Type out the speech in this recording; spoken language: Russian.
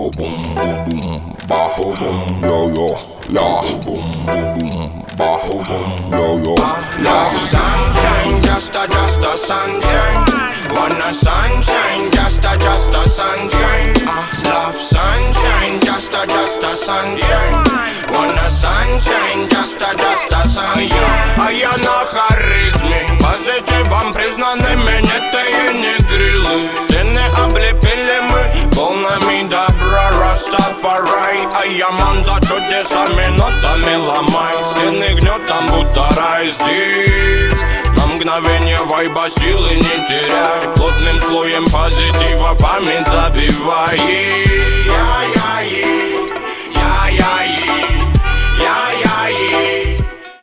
boom boom ba boom yo yo ya boom boom ba boom yo yo. Love sunshine, just a sunshine. Wanna sunshine, just a sunshine. Love sunshine, just a sunshine. Wanna sunshine, just a sunshine. А я на харизме, позитивом признаны, меня ты не грилы. Стены облепили мы волнами добра, Растафарай. А я ман за чудесами, нотами ломай. Стены гнетом, будто рай здесь. На мгновение вайба силы не теряй. Плотным слоем позитива память забивай. Я-я-е, я-я-е, я-я-е.